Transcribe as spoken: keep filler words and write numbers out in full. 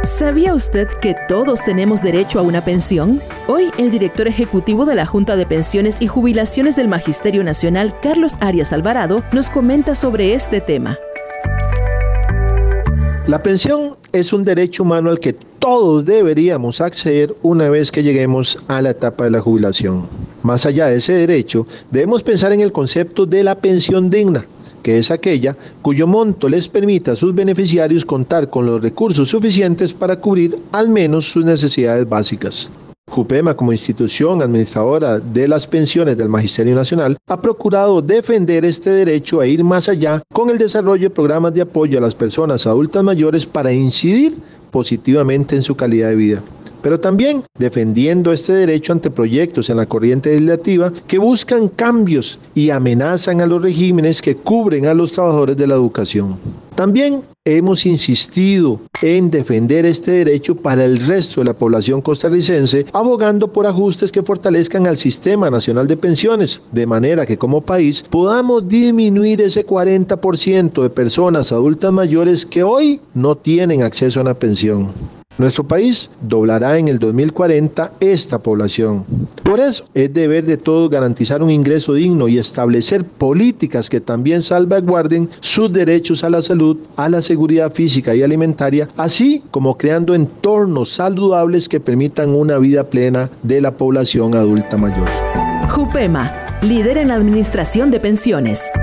¿Sabía usted que todos tenemos derecho a una pensión? Hoy, el director ejecutivo de la Junta de Pensiones y Jubilaciones del Magisterio Nacional, Carlos Arias Alvarado, nos comenta sobre este tema. La pensión es un derecho humano al que todos deberíamos acceder una vez que lleguemos a la etapa de la jubilación. Más allá de ese derecho, debemos pensar en el concepto de la pensión digna, que es aquella cuyo monto les permita a sus beneficiarios contar con los recursos suficientes para cubrir al menos sus necesidades básicas. JUPEMA, como institución administradora de las pensiones del Magisterio Nacional, ha procurado defender este derecho e ir más allá con el desarrollo de programas de apoyo a las personas adultas mayores para incidir positivamente en su calidad de vida, pero también defendiendo este derecho ante proyectos en la corriente legislativa que buscan cambios y amenazan a los regímenes que cubren a los trabajadores de la educación. También hemos insistido en defender este derecho para el resto de la población costarricense, abogando por ajustes que fortalezcan al Sistema Nacional de Pensiones, de manera que como país podamos disminuir ese cuarenta por ciento de personas adultas mayores que hoy no tienen acceso a una pensión. Nuestro país doblará en el dos mil cuarenta esta población. Por eso es deber de todos garantizar un ingreso digno y establecer políticas que también salvaguarden sus derechos a la salud, a la seguridad física y alimentaria, así como creando entornos saludables que permitan una vida plena de la población adulta mayor. JUPEMA, líder en la administración de pensiones.